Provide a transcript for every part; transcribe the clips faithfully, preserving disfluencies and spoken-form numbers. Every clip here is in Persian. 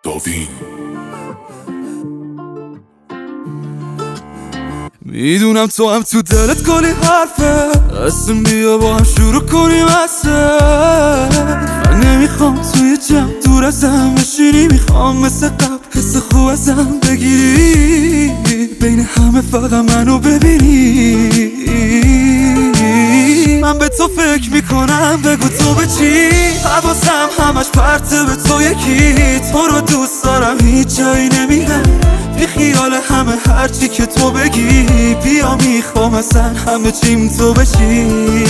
داوین میدونم تو هم تو دلت کلی حرفه، قسم بیا با هم شروع کنیم اصلا. من نمیخوام توی جمع دور ازم بشینی، میخوام مثل قبل حس خوب ازم بگیری، بین همه فقط منو ببینی. من به تو فکر میکنم، بگو تو به چی؟ حواسم همش پرته به تو یکی. تو رو دوست دارم هیچ جایی نمیرم، بی خیال همه هرچی که تو بگی. بیا میخوام اصلا همه چیم تو بشی.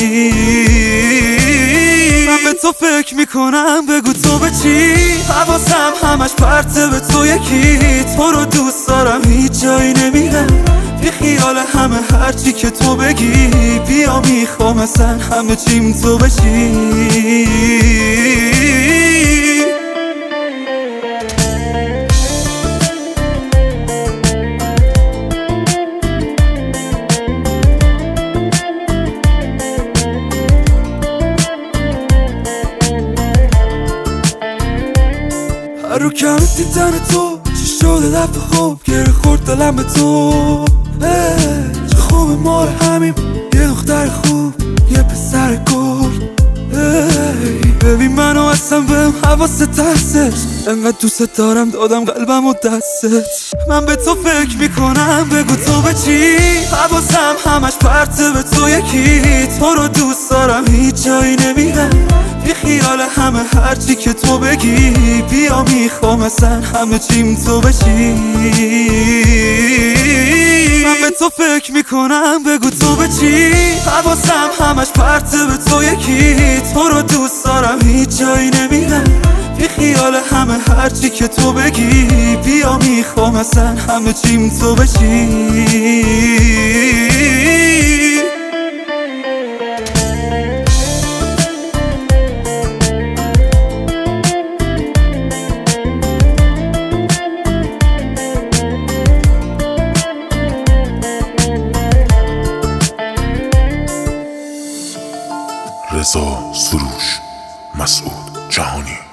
من به تو فکر میکنم، بگو تو به چی؟ حواسم همش پرته به تو یکی. تو رو دوست دارم هیچ جایی نمیرم، بی خیال همه هرچی که تو بگی. بیا میخوام اصلا همه چیم تو بشی. رو کم دیدن تو چی شده دفعه خوب گره خورد دلم به تو. چه خوب ما همیم، یه دختر خوب یه پسر گل. ببین منو اصلا بهم حواست هستش، انقدر دوست دارم دادم قلبم و دستت. من به تو فکر میکنم، بگو تو به چی؟ حواسم همش پرته به تو یکی. تو رو دوست دارم هیچ جایی نمیرم، بی خیال همه هرچی که تو بگی. بیا میخوام اصلا همه چیم تو بشی. من به تو فکر میکنم، بگو تو به چی؟ حواسم همش پرته به تو یکی. تو رو دوست دارم هیچ جایی نمیرم، بی خیال همه هرچی که تو بگی. بیا میخوام اصلا همه چیم تو بشی. رضا سروش، مسعود جهانی.